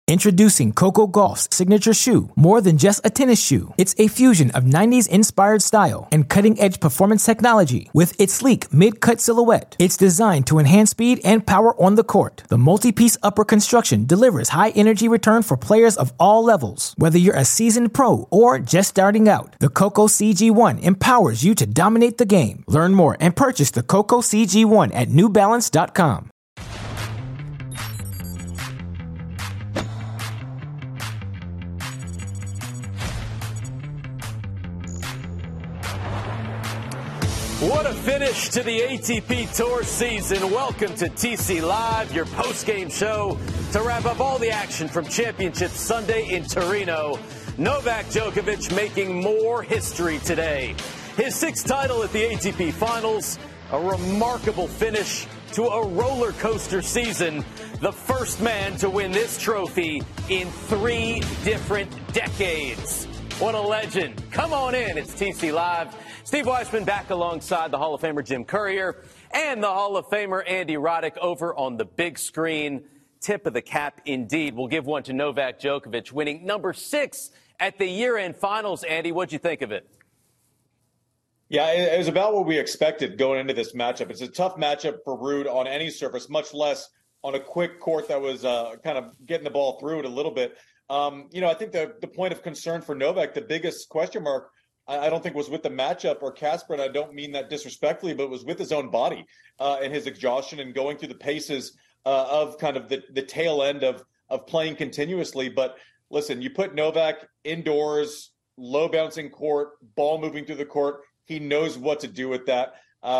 Introducing Coco Gauff's signature shoe, more than just a tennis shoe. It's a fusion of 90s-inspired style and cutting-edge performance technology. With its sleek mid-cut silhouette, it's designed to enhance speed and power on the court. The multi-piece upper construction delivers high-energy return for players of all levels. Whether you're a seasoned pro or just starting out, the Coco CG1 empowers you to dominate the game. Learn more and purchase the Coco CG1 at NewBalance.com. What a finish to the ATP Tour season. Welcome to TC Live, your post-game show to wrap up all the action from Championship Sunday in Torino. Novak Djokovic making more history today. His sixth title at the ATP Finals, a remarkable finish to a roller coaster season. The first man to win this trophy in 3 different decades. What a legend. Come on in. It's TC Live. Steve Weissman back alongside the Hall of Famer Jim Courier and the Hall of Famer Andy Roddick over on the big screen. Tip of the cap indeed. We'll give one to Novak Djokovic, winning number 6 at the year-end finals. Andy, what'd you think of it? Yeah, it was about what we expected going into this matchup. It's a tough matchup for Ruud on any surface, much less on a quick court that was kind of getting the ball through it a little bit. I think the point of concern for Novak, the biggest question mark, I don't think was with the matchup or Casper, and I don't mean that disrespectfully, but it was with his own body and his exhaustion and going through the paces of kind of the tail end of playing continuously. But listen, you put Novak indoors, low bouncing court, ball moving through the court. He knows what to do with that.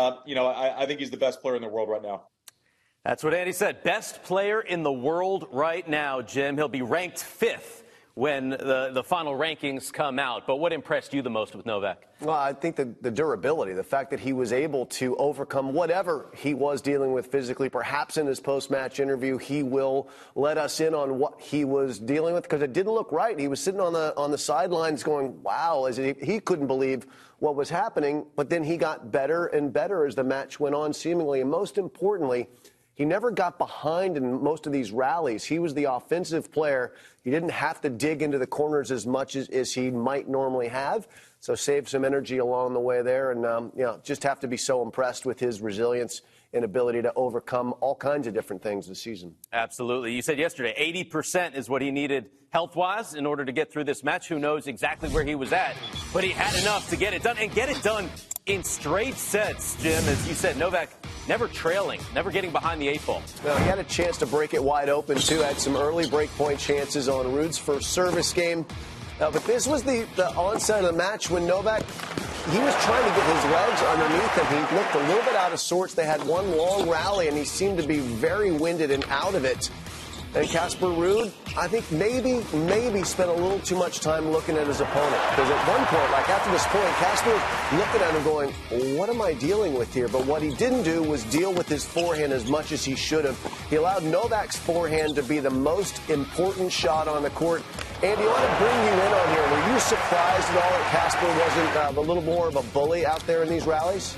I think he's the best player in the world right now. That's what Andy said. Best player in the world right now, Jim. He'll be ranked 5th when the final rankings come out. But what impressed you the most with Novak? Well, I think the durability, the fact that he was able to overcome whatever he was dealing with physically. Perhaps in his post-match interview, he will let us in on what he was dealing with, because it didn't look right. He was sitting on the sidelines going, wow, as he couldn't believe what was happening. But then he got better and better as the match went on, seemingly. And most importantly, he never got behind in most of these rallies. He was the offensive player. He didn't have to dig into the corners as much as he might normally have. So saved some energy along the way there. And, just have to be so impressed with his resilience and ability to overcome all kinds of different things this season. Absolutely. You said yesterday 80% is what he needed health-wise in order to get through this match. Who knows exactly where he was at, but he had enough to get it done, and get it done in straight sets, Jim. As you said, Novak never trailing, never getting behind the 8 ball. Well, he had a chance to break it wide open, too. Had some early break point chances on Ruud's first service game. But this was the onset of the match when Novak, he was trying to get his legs underneath him. He looked a little bit out of sorts. They had one long rally, and he seemed to be very winded and out of it. And Casper Ruud, I think maybe spent a little too much time looking at his opponent. Because at one point, like after this point, Casper was looking at him going, what am I dealing with here? But what he didn't do was deal with his forehand as much as he should have. He allowed Novak's forehand to be the most important shot on the court. Andy, I want to bring you in on here. Were you surprised at all that Casper wasn't a little more of a bully out there in these rallies?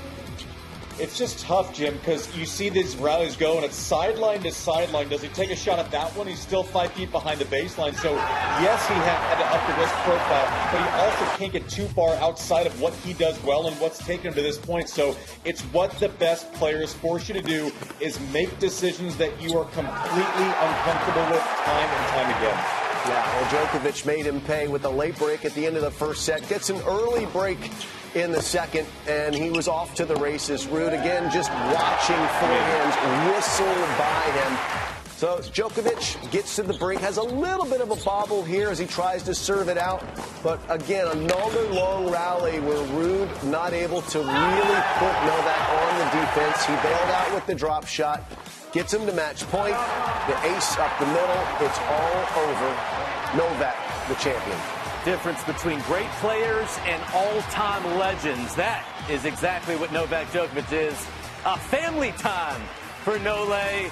It's just tough, Jim, because you see these rallies go, and it's sideline to sideline. Does he take a shot at that one? He's still 5 feet behind the baseline. So, yes, he had to up the risk profile, but he also can't get too far outside of what he does well and what's taken him to this point. So it's what the best players force you to do is make decisions that you are completely uncomfortable with time and time again. Yeah, well, Djokovic made him pay with a late break at the end of the first set. Gets an early break in the second, and he was off to the races. Ruud, again, just watching forehands whistle by him. So Djokovic gets to the brink, has a little bit of a bobble here as he tries to serve it out. But again, another long rally where Ruud not able to really put Novak on the defense. He bailed out with the drop shot. Gets him to match point. The ace up the middle. It's all over. Novak, the champion. Difference between great players and all-time legends. That is exactly what Novak Djokovic is. A family time for Nole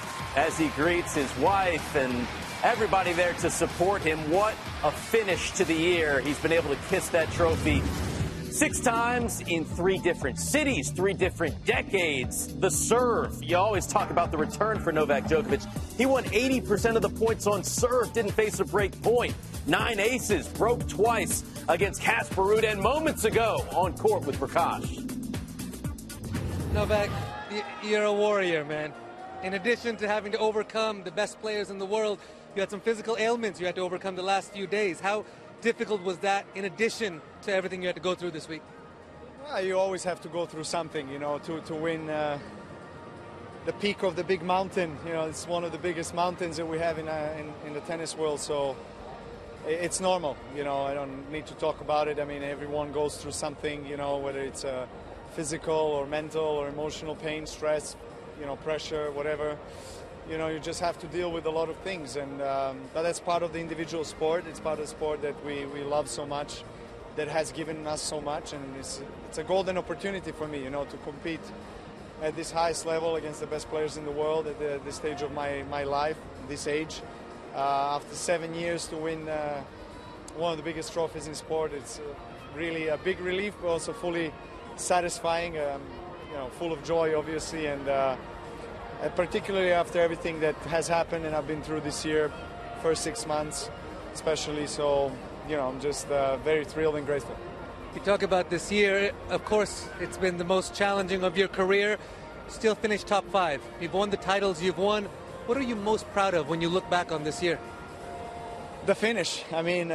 as he greets his wife and everybody there to support him. What a finish to the year. He's been able to kiss that trophy 6 times in 3 different cities, 3 different decades. The serve. You always talk about the return for Novak Djokovic. He won 80% of the points on serve, didn't face a break point. 9 aces, broke twice against Casper Ruud, and moments ago on court with Prakash. Novak, you're a warrior, man. In addition to having to overcome the best players in the world, you had some physical ailments you had to overcome the last few days. How difficult was that in addition to everything you had to go through this week? Well, you always have to go through something, to win the peak of the big mountain. It's one of the biggest mountains that we have in the tennis world, so it's normal. I don't need to talk about it. I mean, everyone goes through something, whether it's physical or mental or emotional pain, stress, pressure, whatever. You just have to deal with a lot of things, but that's part of the individual sport. It's part of the sport that we love so much, that has given us so much, and it's a golden opportunity for me, to compete at this highest level against the best players in the world at this stage of my life, this age. After 7 years to win one of the biggest trophies in sport, it's really a big relief, but also fully satisfying, full of joy, obviously, and particularly after everything that has happened and I've been through this year, first 6 months especially. So, I'm just very thrilled and grateful. You talk about this year, of course, it's been the most challenging of your career. Still finished top 5. You've won the titles you've won. What are you most proud of when you look back on this year? The finish.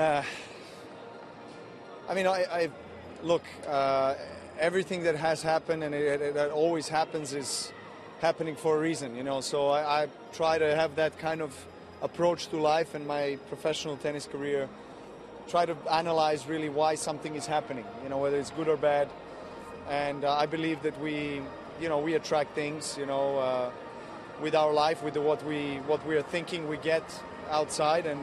Look, everything that has happened and that always happens is happening for a reason, So I try to have that kind of approach to life and my professional tennis career. Try to analyze really why something is happening, whether it's good or bad. And I believe that we attract things, with our life, with what we are thinking we get outside. And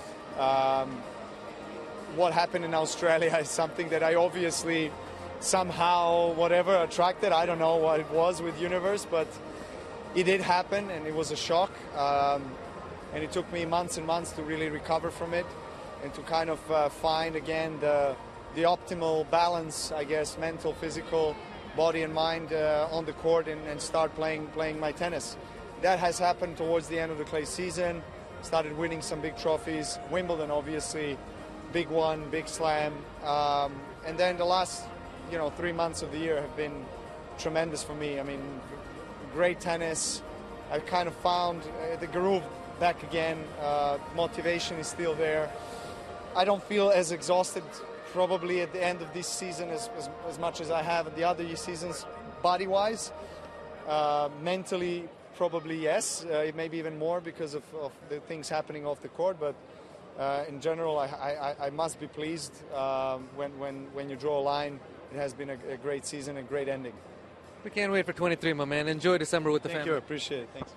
what happened in Australia is something that I obviously somehow, attracted. I don't know what it was with Universe, but it did happen, and it was a shock. And it took me months and months to really recover from it and to kind of find again the optimal balance, I guess, mental, physical, body and mind on the court, and start playing my tennis. That has happened towards the end of the clay season. Started winning some big trophies. Wimbledon, obviously, big one, big slam. And then the last 3 months of the year have been tremendous for me. Great tennis. I've kind of found the groove back again. Motivation is still there. I don't feel as exhausted probably at the end of this season as much as I have at the other seasons, body-wise. Mentally, probably yes, maybe even more because of the things happening off the court. But in general, I must be pleased when you draw a line. It has been a great season, a great ending. We can't wait for 23, my man. Enjoy December with the family. Thank you. I appreciate it. Thanks.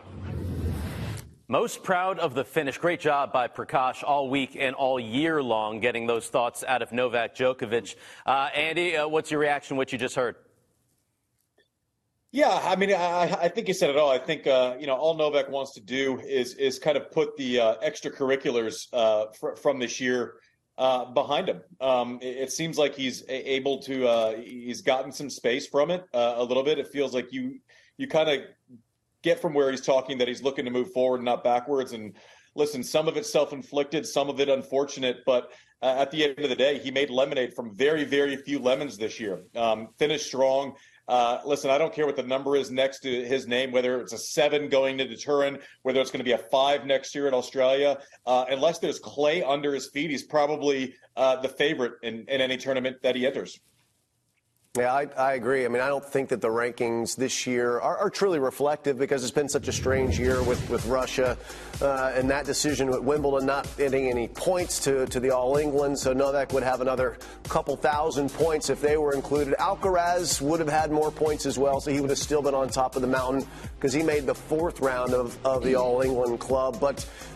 Most proud of the finish. Great job by Prakash all week and all year long getting those thoughts out of Novak Djokovic. Andy, what's your reaction to what you just heard? Yeah, I think you said it all. I think, all Novak wants to do is kind of put the extracurriculars from this year behind him. It seems like he's able to, he's gotten some space from it a little bit. It feels like you kind of get from where he's talking that he's looking to move forward, not backwards. And listen, some of it self-inflicted, some of it unfortunate, but at the end of the day, he made lemonade from very, very few lemons this year. Finished strong. Listen, I don't care what the number is next to his name, whether it's a 7 going to Turin, whether it's going to be a 5 next year in Australia. Unless there's clay under his feet, he's probably the favorite in any tournament that he enters. Yeah, I agree. I don't think that the rankings this year are truly reflective because it's been such a strange year with Russia and that decision with Wimbledon not getting any points to the All England. So Novak would have another couple thousand points if they were included. Alcaraz would have had more points as well, so he would have still been on top of the mountain because he made the 4th round of the All England club. But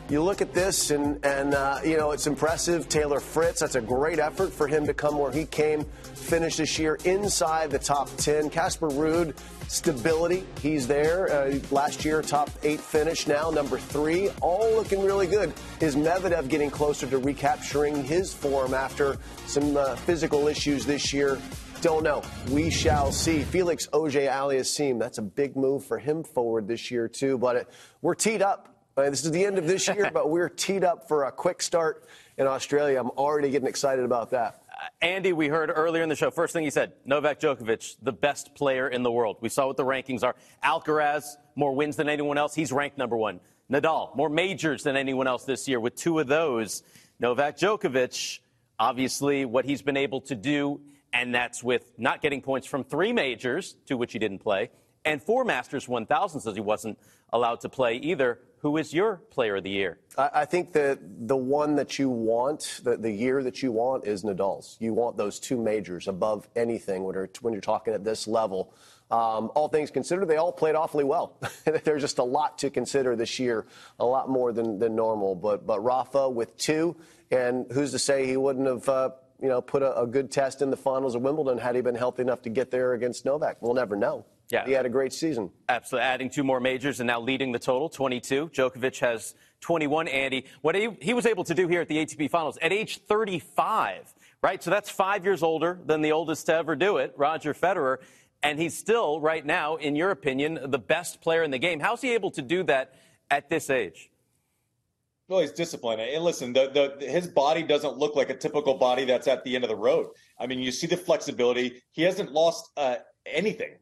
you look at this and it's impressive. Taylor Fritz, that's a great effort for him to come where he came, finish this year inside the top 10. Casper Ruud, stability, he's there. Last year, top 8 finish, now number 3, all looking really good. Is Medvedev getting closer to recapturing his form after some physical issues this year? Don't know. We shall see. Felix Auger-Aliassime, that's a big move for him forward this year, too. But we're teed up. This is the end of this year, but we're teed up for a quick start in Australia. I'm already getting excited about that. Andy, we heard earlier in the show, first thing he said, Novak Djokovic, the best player in the world. We saw what the rankings are. Alcaraz, more wins than anyone else. He's ranked number 1. Nadal, more majors than anyone else this year with 2 of those. Novak Djokovic, obviously what he's been able to do, and that's with not getting points from 3 majors, 2 which he didn't play, and 4 Masters 1000s as he wasn't allowed to play either. Who is your player of the year? I think that the one that you want, the year that you want is Nadal's. You want those 2 majors above anything when you're talking at this level. All things considered, they all played awfully well. There's just a lot to consider this year, a lot more than normal. But Rafa with 2, and who's to say he wouldn't have put a good test in the finals of Wimbledon had he been healthy enough to get there against Novak. We'll never know. Yeah. He had a great season. Absolutely. Adding 2 more majors and now leading the total, 22. Djokovic has 21, Andy. What he was able to do here at the ATP Finals at age 35, right? So that's 5 years older than the oldest to ever do it, Roger Federer. And he's still, right now, in your opinion, the best player in the game. How's he able to do that at this age? Well, he's disciplined. And listen, his body doesn't look like a typical body that's at the end of the road. I mean, you see the flexibility. He hasn't lost anything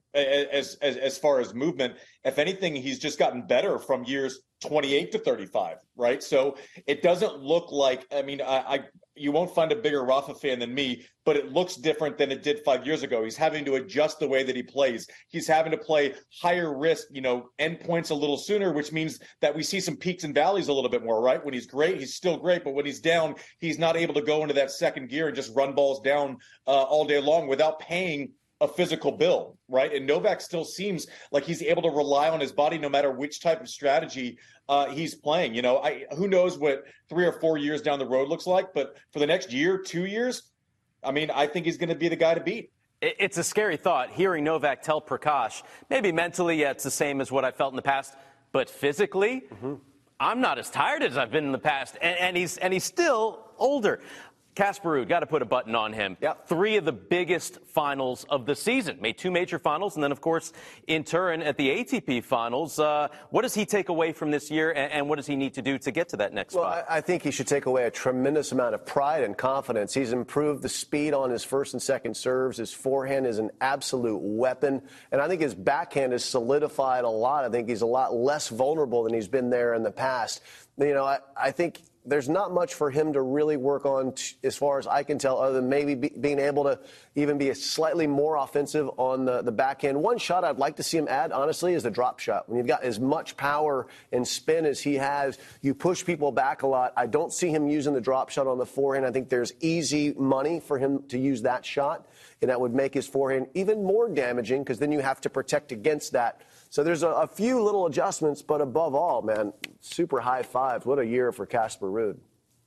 as far as movement. If anything, he's just gotten better from years 28 to 35, right? So it doesn't look like, I mean, you won't find a bigger Rafa fan than me, but it looks different than it did 5 years ago. He's having to adjust the way that he plays. He's having to play higher risk, end points a little sooner, which means that we see some peaks and valleys a little bit more, right? When he's great, he's still great, but when he's down, he's not able to go into that second gear and just run balls down all day long without paying a physical bill, right? And Novak still seems like he's able to rely on his body no matter which type of strategy he's playing. Who knows what 3 or 4 years down the road looks like, but for the next year, 2 years, I mean, I think he's going to be the guy to beat. It's a scary thought, hearing Novak tell Prakash, maybe mentally, it's the same as what I felt in the past, but physically, I'm not as tired as I've been in the past, and he's still older. Casper Ruud, got to put a button on him. Yep. 3 of the biggest finals of the season. Made 2 major finals, and then, of course, in Turin at the ATP Finals. What does he take away from this year, and what does he need to do to get to that next spot? Well, I think he should take away a tremendous amount of pride and confidence. He's improved the speed on his first and second serves. His forehand is an absolute weapon. And I think his backhand has solidified a lot. I think he's a lot less vulnerable than he's been there in the past. I think there's not much for him to really work on, as far as I can tell, other than maybe being able to even be slightly more offensive on the backhand. One shot I'd like to see him add, honestly, is the drop shot. When you've got as much power and spin as he has, you push people back a lot. I don't see him using the drop shot on the forehand. I think there's easy money for him to use that shot, and that would make his forehand even more damaging because then you have to protect against that. So there's a few little adjustments, but above all, man, super high fives. What a year for Casper Ruud.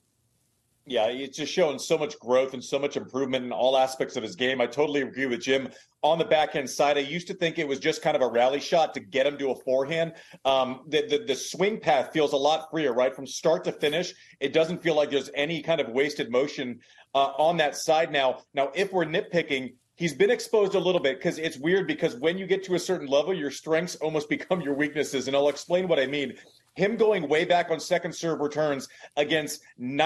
Yeah, it's just showing so much growth and so much improvement in all aspects of his game. I totally agree with Jim. On the backhand side, I used to think it was just kind of a rally shot to get him to a forehand. The swing path feels a lot freer, right? From start to finish, it doesn't feel like there's any kind of wasted motion on that side now. Now, if we're nitpicking, he's been exposed a little bit because it's weird because when you get to a certain level, your strengths almost become your weaknesses. And I'll explain what I mean. Him going way back on second serve returns against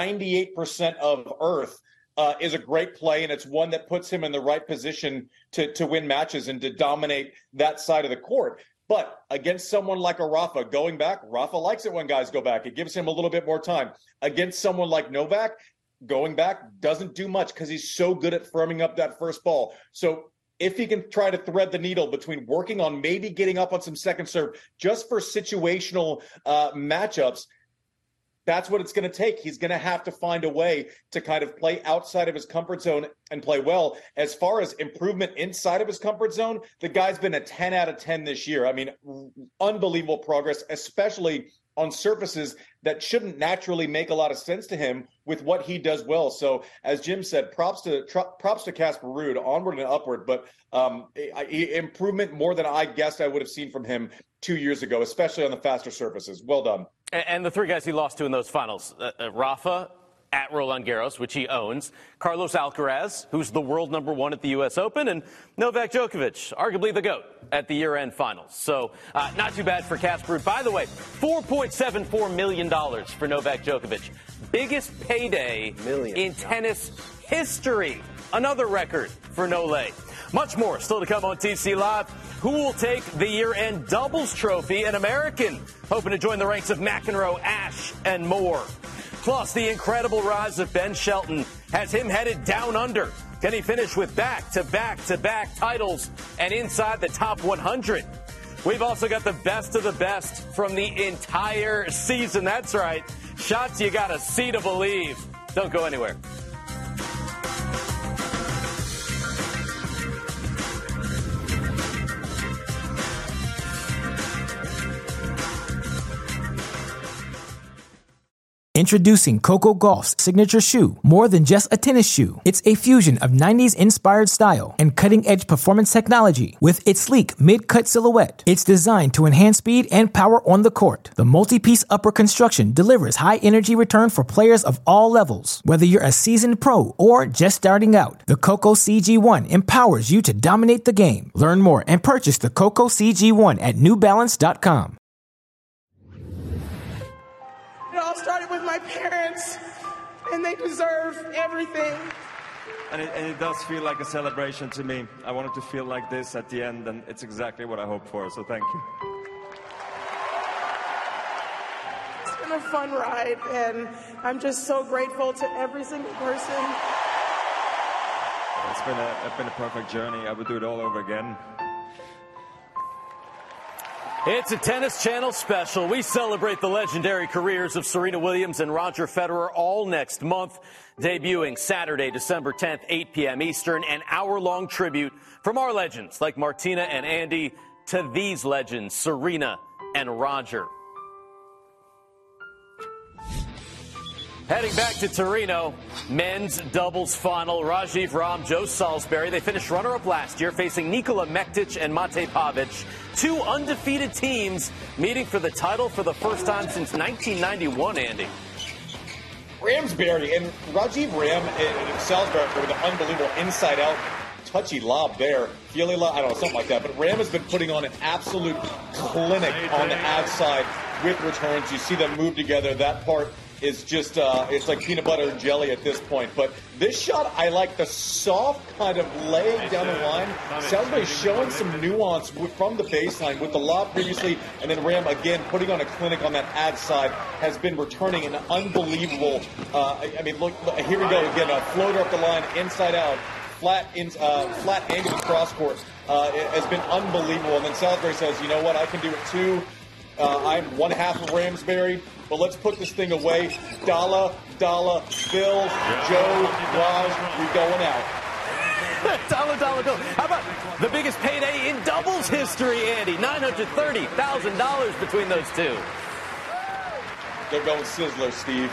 98% of earth is a great play, and it's one that puts him in the right position to win matches and to dominate that side of the court. But against someone like a Rafa, going back, Rafa likes it when guys go back. It gives him a little bit more time. Against someone like Novak, going back doesn't do much because he's so good at firming up that first ball. So if he can try to thread the needle between working on maybe getting up on some second serve just for situational matchups, that's what it's going to take. He's going to have to find a way to kind of play outside of his comfort zone and play well. As far as improvement inside of his comfort zone, the guy's been a 10 out of 10 this year. I mean, unbelievable progress, especially on surfaces that shouldn't naturally make a lot of sense to him with what he does well. So as Jim said, props to Casper Ruud, onward and upward, but improvement more than I guessed I would have seen from him 2 years ago, especially on the faster surfaces. Well done. And the three guys he lost to in those finals, Rafa at Roland Garros, which he owns, Carlos Alcaraz, who's the world number one at the U.S. Open, and Novak Djokovic, arguably the GOAT at the year-end finals. So not too bad for Casper. By the way, $4.74 million for Novak Djokovic. Biggest payday in tennis history. Another record for Nole. Much more still to come on TC Live. Who will take the year-end doubles trophy? An American hoping to join the ranks of McEnroe, Ashe, and more. Plus, the incredible rise of Ben Shelton has him headed down under. Can he finish with back-to-back-to-back titles and inside the top 100? We've also got the best of the best from the entire season. That's right. Shots you gotta see to believe. Don't go anywhere. Introducing Coco Gauff's signature shoe, more than just a tennis shoe. It's a fusion of 90s-inspired style and cutting-edge performance technology with its sleek mid-cut silhouette. It's designed to enhance speed and power on the court. The multi-piece upper construction delivers high-energy return for players of all levels. Whether you're a seasoned pro or just starting out, the Coco CG1 empowers you to dominate the game. Learn more and purchase the Coco CG1 at NewBalance.com. It all started with my parents, and they deserve everything. And it does feel like a celebration to me. I wanted to feel like this at the end, and it's exactly what I hoped for, so thank you. It's been a fun ride, and I'm just so grateful to every single person. It's been a perfect journey. I would do it all over again. It's a Tennis Channel special. We celebrate the legendary careers of Serena Williams and Roger Federer all next month, debuting Saturday, December 10th, 8 p.m. Eastern, an hour-long tribute from our legends like Martina and Andy to these legends, Serena and Roger. Heading back to Torino, men's doubles final. Rajiv Ram, Joe Salisbury. They finished runner-up last year, facing Nikola Mektic and Mate Pavic. Two undefeated teams meeting for the title for the first time since 1991, Andy. Ramsbury and Rajiv Ram and Salisbury with an unbelievable inside-out touchy lob there. Feely lob, I don't know, something like that. But Ram has been putting on an absolute clinic on the outside with returns. You see them move together. That part is just, it's like peanut butter and jelly at this point. But this shot, I like the soft kind of leg down the line. Salisbury showing some nuance from the baseline with the lob previously, and then Ram again putting on a clinic on that ad side, has been returning an unbelievable, I mean, look, here we go again, a floater up the line, inside out, flat angle cross court. It has been unbelievable. And then Salisbury says, you know what, I can do it too. I'm one half of Ramsbury, but let's put this thing away. Dollar, Bill, Joe, Raj, we going out. Dollar bill. How about the biggest payday in doubles history, Andy? $930,000 between those two. They're going Sizzler, Steve.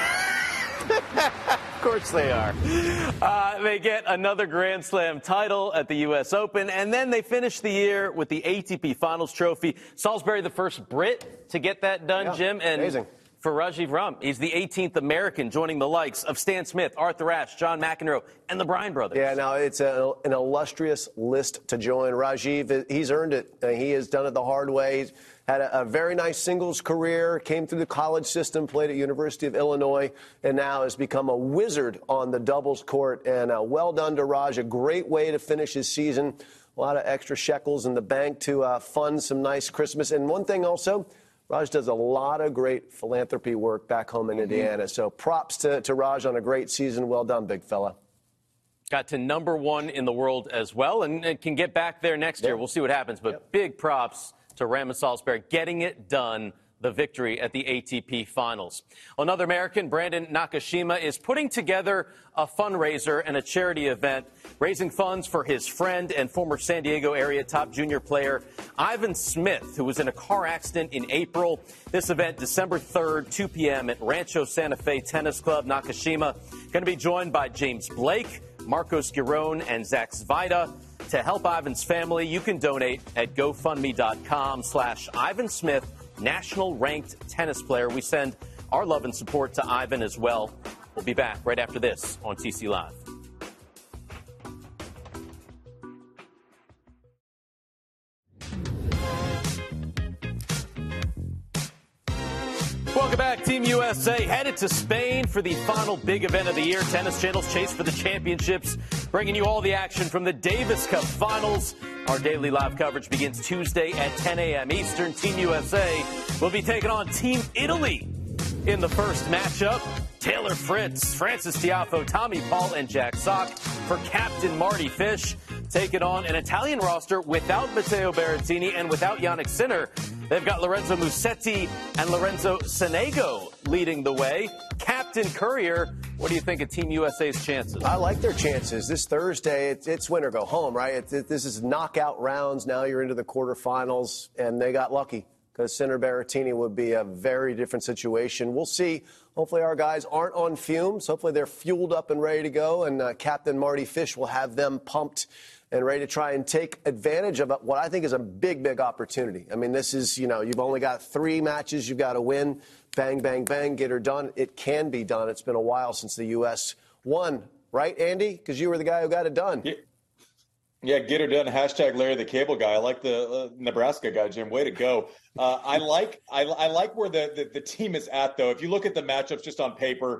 Of course they are. They get another Grand Slam title at the U.S. Open, and then they finish the year with the ATP Finals trophy. Salisbury, the first Brit to get that done, Jim. And amazing. For Rajiv Ram, he's the 18th American, joining the likes of Stan Smith, Arthur Ashe, John McEnroe, and the Bryan brothers. Yeah, now it's an illustrious list to join. Rajiv, he's earned it. He has done it the hard way. He's had a very nice singles career, came through the college system, played at University of Illinois, and now has become a wizard on the doubles court. And well done to Raj. A great way to finish his season. A lot of extra shekels in the bank to fund some nice Christmas. And one thing also, Raj does a lot of great philanthropy work back home in Indiana. So props to Raj on a great season. Well done, big fella. Got to number one in the world as well, and it can get back there next year. We'll see what happens. But big props to Ram and Salisbury getting it done the victory at the ATP Finals. Another American, Brandon Nakashima, is putting together a fundraiser and a charity event, raising funds for his friend and former San Diego area top junior player, Ivan Smith, who was in a car accident in April. This event, December 3rd, 2 p.m. at Rancho Santa Fe Tennis Club. Nakashima going to be joined by James Blake, Marcos Giron, and Zach Svida. To help Ivan's family, you can donate at GoFundMe.com/Ivan Smith, national ranked tennis player. We send our love and support to Ivan as well. We'll be back right after this on TC Live. Welcome back. Team USA headed to Spain for the final big event of the year. Tennis Channel's Chase for the Championships, bringing you all the action from the Davis Cup Finals. Our daily live coverage begins Tuesday at 10 a.m. Eastern. Team USA will be taking on Team Italy in the first matchup. Taylor Fritz, Frances Tiafoe, Tommy Paul, and Jack Sock for Captain Mardy Fish, taking on an Italian roster without Matteo Berrettini and without Jannik Sinner. They've got Lorenzo Musetti and Lorenzo Sonego leading the way. Captain Courier, what do you think of Team USA's chances? I like their chances. This Thursday, it's win or go home, right? This is knockout rounds. Now you're into the quarterfinals, and they got lucky because Sinner Berrettini would be a very different situation. We'll see. Hopefully our guys aren't on fumes. Hopefully they're fueled up and ready to go, and Captain Mardy Fish will have them pumped and ready to try and take advantage of what I think is a big, big opportunity. I mean, this is, you've only got 3 matches you've got to win. Bang, bang, bang, get her done. It can be done. It's been a while since the U.S. won, right, Andy? Because you were the guy who got it done. Yeah, get her done. Hashtag Larry the Cable Guy. I like the Nebraska guy, Jim. Way to go. I like where the team is at, though. If you look at the matchups just on paper,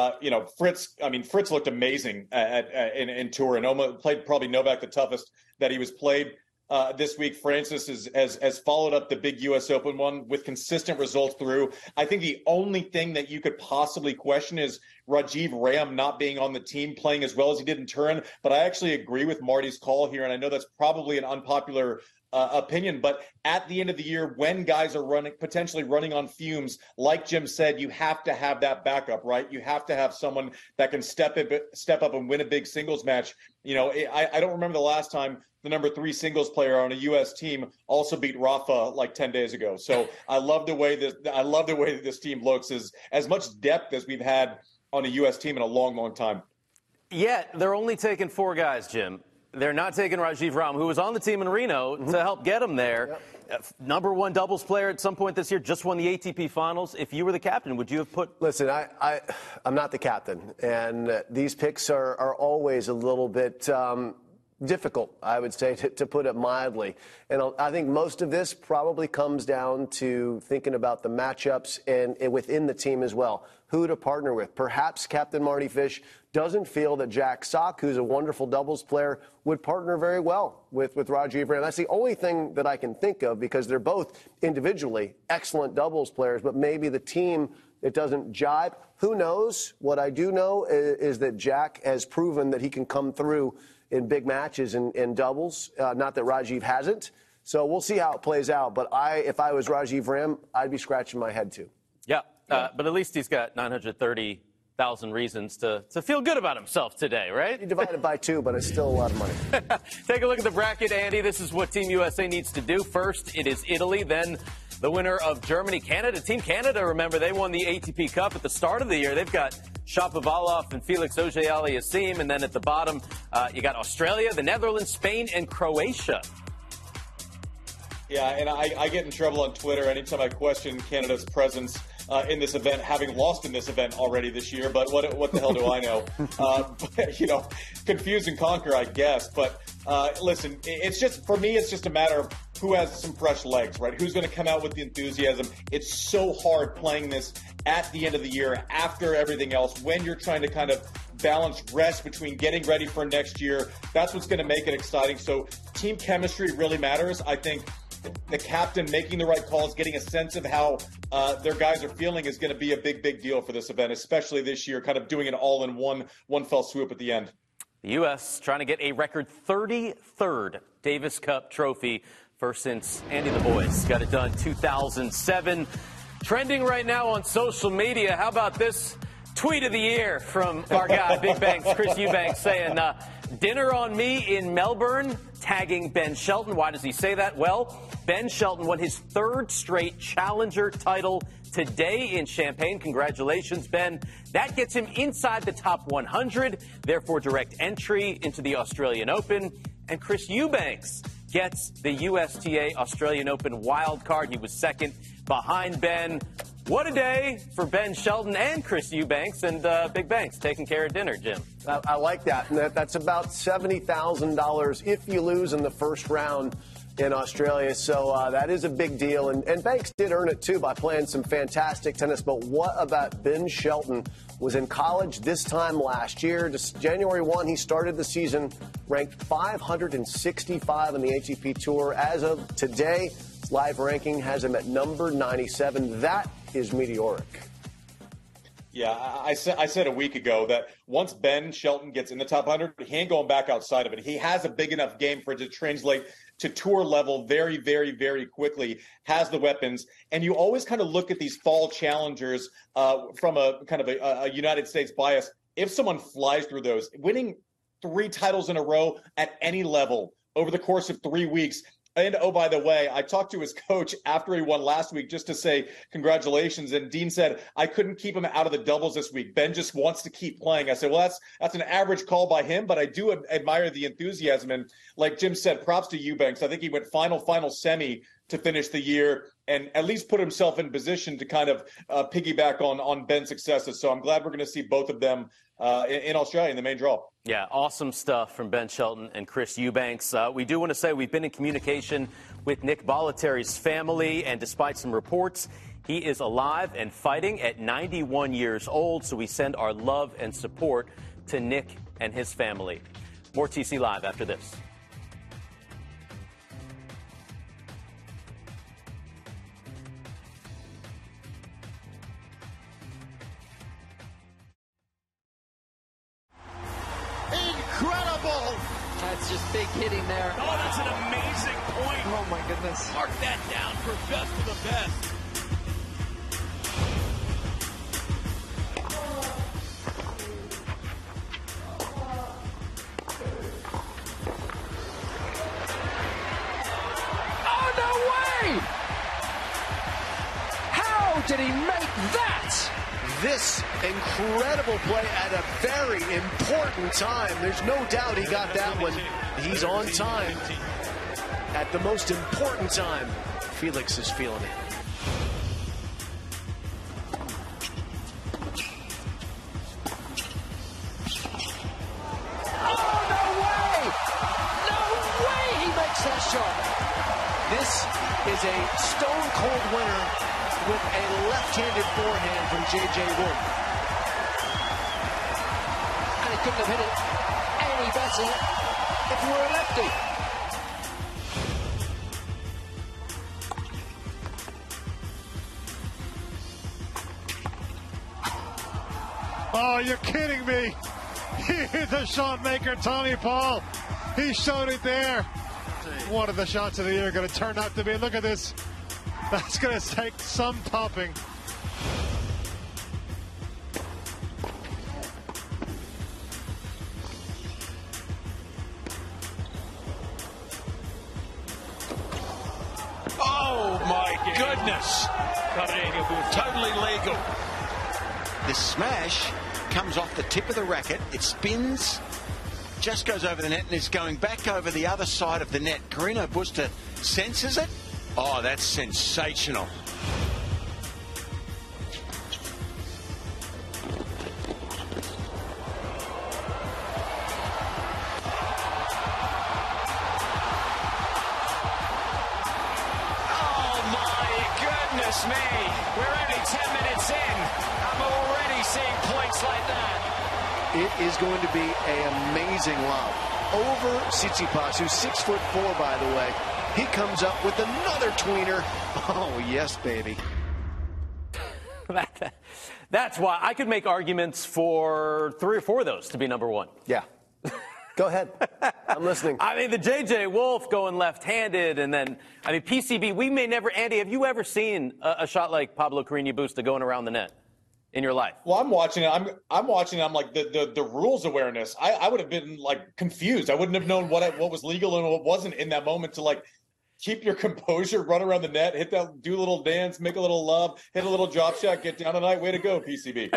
Fritz looked amazing in tour and played probably Novak the toughest that he was played. This week, Francis has followed up the big U.S. Open one with consistent results through. I think the only thing that you could possibly question is Rajiv Ram not being on the team, playing as well as he did in Turin. But I actually agree with Marty's call here, and I know that's probably an unpopular opinion, but at the end of the year, when guys are potentially running on fumes, like Jim said, you have to have that backup, right? You have to have someone that can step up and win a big singles match. I don't remember the last time the number 3 singles player on a U.S. team also beat Rafa like 10 days ago. So I love the way that this team looks, is as much depth as we've had on a U.S. team in a long, long time. Yet they're only taking 4 guys, Jim. They're not taking Rajiv Ram, who was on the team in Reno, to help get him there. Yep. Number 1 doubles player at some point this year, just won the ATP Finals. If you were the captain, would you have put... Listen, I'm not the captain, and these picks are always a little bit difficult, I would say, to put it mildly. And I think most of this probably comes down to thinking about the matchups and within the team as well, who to partner with. Perhaps Captain Mardy Fish doesn't feel that Jack Sock, who's a wonderful doubles player, would partner very well with Rajiv Ram. That's the only thing that I can think of, because they're both individually excellent doubles players, but maybe the team, it doesn't jibe. Who knows? What I do know is that Jack has proven that he can come through in big matches in doubles, not that Rajiv hasn't. So we'll see how it plays out. But if I was Rajiv Ram, I'd be scratching my head too. Yeah, but at least he's got 930,000 reasons to feel good about himself today, right? You divide it by 2, but it's still a lot of money. Take a look at the bracket, Andy. This is what Team USA needs to do. First, it is Italy, then the winner of Germany, Canada. Team Canada, remember, they won the ATP Cup at the start of the year. They've got Shapovalov and Felix Auger-Aliassime, and then at the bottom, you got Australia, the Netherlands, Spain, and Croatia. Yeah, and I get in trouble on Twitter anytime I question Canada's presence in this event, having lost in this event already this year. But what the hell do I know? Confuse and conquer, I guess. But listen, it's just, for me, it's just a matter of who has some fresh legs, right? Who's going to come out with the enthusiasm? It's so hard playing this at the end of the year, after everything else, when you're trying to kind of balance rest between getting ready for next year. That's what's going to make it exciting. So team chemistry really matters. I think the captain making the right calls, getting a sense of how their guys are feeling is going to be a big, big deal for this event, especially this year, kind of doing it all in one fell swoop at the end. The U.S. trying to get a record 33rd Davis Cup trophy, first since Andy the Boys got it done 2007. Trending right now on social media. How about this tweet of the year from our guy, Big Banks, Chris Eubanks, saying, dinner on me in Melbourne, tagging Ben Shelton. Why does he say that? Well, Ben Shelton won his third straight challenger title today in Champaign. Congratulations, Ben. That gets him inside the top 100, therefore direct entry into the Australian Open. And Chris Eubanks gets the USTA Australian Open wild card. He was second behind Ben. What a day for Ben Shelton and Chris Eubanks, and Big Banks taking care of dinner, Jim. I like that. That's about $70,000 if you lose in the first round in Australia. So that is a big deal. And Banks did earn it, too, by playing some fantastic tennis. But what about Ben Shelton? Was in college this time last year. Just January 1, he started the season ranked 565 on the ATP Tour. As of today, his live ranking has him at number 97. That is meteoric. Yeah, I said a week ago that once Ben Shelton gets in the top 100, he ain't going back outside of it. He has a big enough game for it to translate to tour level very, very, very quickly, has the weapons. And you always kind of look at these fall challengers from a kind of a United States bias. If someone flies through those, winning 3 titles in a row at any level over the course of 3 weeks. And, oh, by the way, I talked to his coach after he won last week just to say congratulations. And Dean said, I couldn't keep him out of the doubles this week. Ben just wants to keep playing. I said, well, that's an average call by him, but I do admire the enthusiasm. And like Jim said, props to Eubanks. I think he went final semi to finish the year and at least put himself in position to kind of piggyback on Ben's successes. So I'm glad we're going to see both of them in Australia in the main draw. Yeah, awesome stuff from Ben Shelton and Chris Eubanks. We do want to say we've been in communication with Nick Bollettieri's family, and despite some reports, he is alive and fighting at 91 years old. So we send our love and support to Nick and his family. More TC Live after this. That's just big hitting there. Oh, that's an amazing point. Oh, my goodness. Mark that down for best of the best. Oh, no way! How did he make that? This incredible play at a very important time. There's no doubt he got that one. He's on time at the most important time. Felix is feeling it. Oh, no way! No way he makes that shot. This is a stone-cold winner with a left-handed forehand from J.J. Wood. And he couldn't have hit it any better if he were a lefty. Oh, you're kidding me. Here's the shot maker, Tommy Paul. He showed it there. One of the shots of the year going to turn out to be, look at this. That's going to take some topping. Oh, my goodness. Totally legal. The smash comes off the tip of the racket. It spins, just goes over the net, and is going back over the other side of the net. Carreño Busta senses it. Oh, that's sensational. Oh, my goodness me. We're only 10 minutes in. I'm already seeing points like that. It is going to be an amazing lob. Over Tsitsipas, who's 6'4", by the way. He comes up with another tweener. Oh, yes, baby. That's why I could make arguments for 3 or 4 of those to be number one. Yeah. Go ahead. I'm listening. I mean, the J.J. Wolf going left-handed, and then, I mean, PCB, we may never, Andy, have you ever seen a shot like Pablo Carreño Busta going around the net in your life? Well, I'm watching it. I'm watching it. I'm like, the rules awareness. I would have been, like, confused. I wouldn't have known what was legal and what wasn't in that moment to, like, keep your composure, run around the net, hit that, do a little dance, make a little love, hit a little drop shot, get down tonight. Way to go, PCB.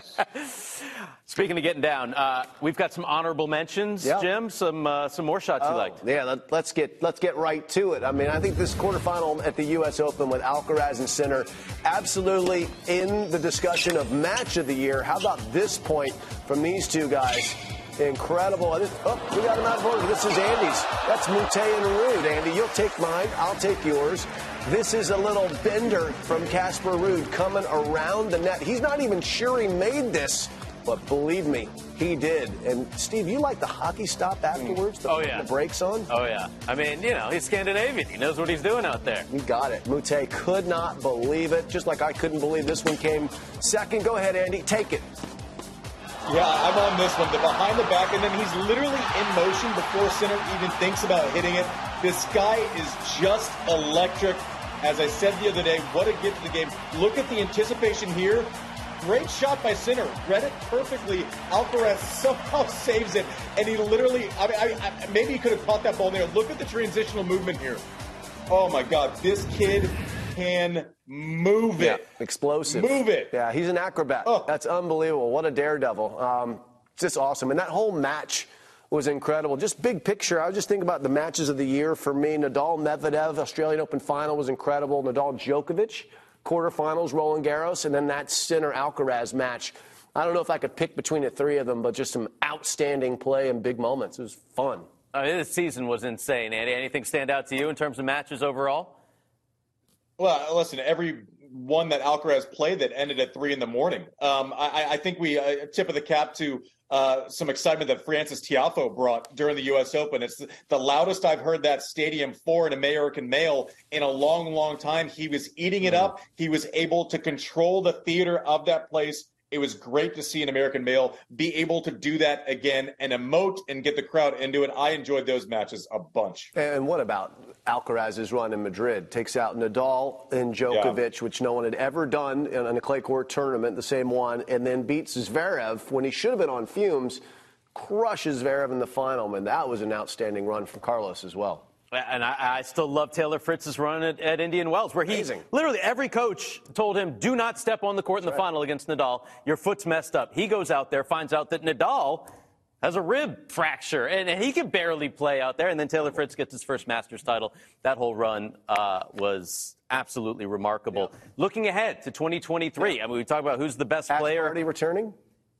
Speaking of getting down, we've got some honorable mentions, Jim. Some more shots you liked. Yeah, let's get right to it. I mean, I think this quarterfinal at the U.S. Open with Alcaraz and Sinner absolutely in the discussion of match of the year. How about this point from these two guys? Incredible. Oh, we got him out of order. This is Andy's. That's Mute and Ruud. Andy, you'll take mine. I'll take yours. This is a little bender from Casper Ruud coming around the net. He's not even sure he made this, but believe me, he did. And, Steve, you like the hockey stop afterwards? The brakes on? Oh, yeah. I mean, you know, he's Scandinavian. He knows what he's doing out there. You got it. Mute could not believe it, just like I couldn't believe this one came second. Go ahead, Andy. Take it. Yeah, I'm on this one. The behind the back, and then he's literally in motion before Sinner even thinks about hitting it. This guy is just electric. As I said the other day, what a gift to the game. Look at the anticipation here. Great shot by Sinner. Read it perfectly. Alcaraz somehow saves it, and he literally, maybe he could have caught that ball there. Look at the transitional movement here. Oh, my God. This kid can move it. Explosive. Move it. Yeah, he's an acrobat. Oh. That's unbelievable. What a daredevil. Just awesome. And that whole match was incredible. Just big picture, I was just thinking about the matches of the year for me. Nadal-Medvedev, Australian Open final was incredible. Nadal-Djokovic, quarterfinals, Roland Garros, and then that Sinner-Alcaraz match. I don't know if I could pick between the three of them, but just some outstanding play and big moments. It was fun. I mean, this season was insane, Andy. Anything stand out to you in terms of matches overall? Well, listen, every one that Alcaraz played that ended at 3 a.m. I think we tip of the cap to some excitement that Frances Tiafoe brought during the U.S. Open. It's the loudest I've heard that stadium for an American male in a long, long time. He was eating it up. He was able to control the theater of that place. It was great to see an American male be able to do that again and emote and get the crowd into it. I enjoyed those matches a bunch. And what about Alcaraz's run in Madrid? Takes out Nadal and Djokovic, which no one had ever done in a clay court tournament, the same one, and then beats Zverev when he should have been on fumes, crushes Zverev in the final. Man, that was an outstanding run from Carlos as well. And I still love Taylor Fritz's run at Indian Wells, where literally every coach told him, do not step on the court in the final against Nadal. Your foot's messed up. He goes out there, finds out that Nadal has a rib fracture, and he can barely play out there. And then Taylor Fritz gets his first Masters title. That whole run was absolutely remarkable. Yeah. Looking ahead to 2023, I mean, we talk about who's the best player. Already returning?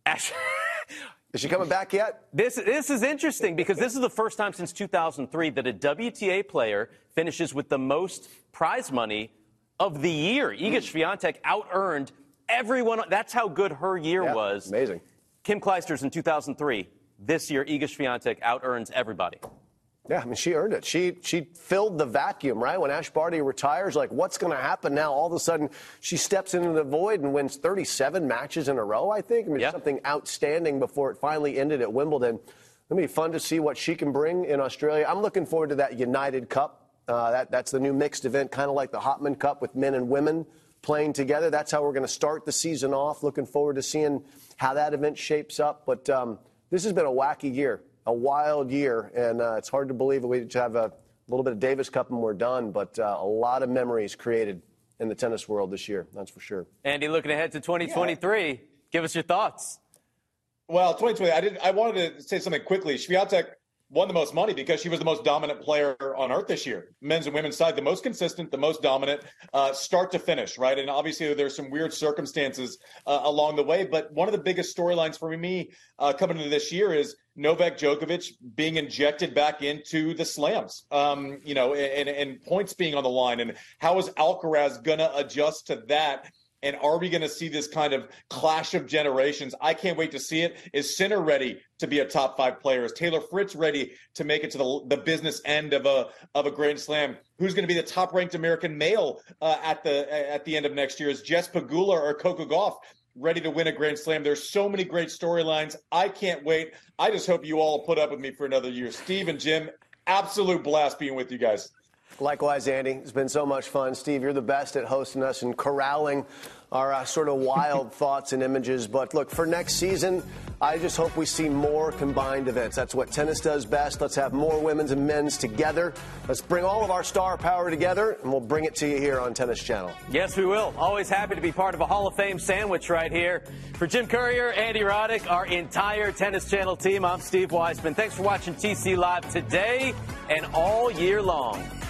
Is she coming back yet? This is interesting because this is the first time since 2003 that a WTA player finishes with the most prize money of the year. Iga Swiatek out-earned everyone. That's how good her year was. Amazing. Kim Clijsters in 2003. This year, Iga Swiatek out-earns everybody. Yeah, I mean, she earned it. She filled the vacuum, right? When Ash Barty retires, like, what's going to happen now? All of a sudden, she steps into the void and wins 37 matches in a row, I think. I mean, something outstanding before it finally ended at Wimbledon. It'll be fun to see what she can bring in Australia. I'm looking forward to that United Cup. That's the new mixed event, kind of like the Hopman Cup with men and women playing together. That's how we're going to start the season off. Looking forward to seeing how that event shapes up. But this has been a wacky year. A wild year, and it's hard to believe that we have a little bit of Davis Cup and we're done, but a lot of memories created in the tennis world this year, that's for sure. Andy, looking ahead to 2023, give us your thoughts. Well, 2020, I wanted to say something quickly. Swiatek won the most money because she was the most dominant player on earth this year. Men's and women's side, the most consistent, the most dominant, start to finish, right? And obviously there's some weird circumstances along the way, but one of the biggest storylines for me coming into this year is Novak Djokovic being injected back into the slams, and points being on the line. And how is Alcaraz going to adjust to that? And are we going to see this kind of clash of generations? I can't wait to see it. Is Sinner ready to be a top 5 player? Is Taylor Fritz ready to make it to the business end of a Grand Slam? Who's going to be the top-ranked American male at the end of next year? Is Jess Pegula or Coco Gauff ready to win a Grand Slam. There's so many great storylines. I can't wait. I just hope you all put up with me for another year. Steve and Jim, absolute blast being with you guys. Likewise, Andy. It's been so much fun. Steve, you're the best at hosting us and corralling our sort of wild thoughts and images. But look, for next season, I just hope we see more combined events. That's what tennis does best. Let's have more women's and men's together. Let's bring all of our star power together, and we'll bring it to you here on Tennis Channel. Yes, we will. Always happy to be part of a Hall of Fame sandwich right here. For Jim Courier, Andy Roddick, our entire Tennis Channel team, I'm Steve Weisman. Thanks for watching TC Live today and all year long.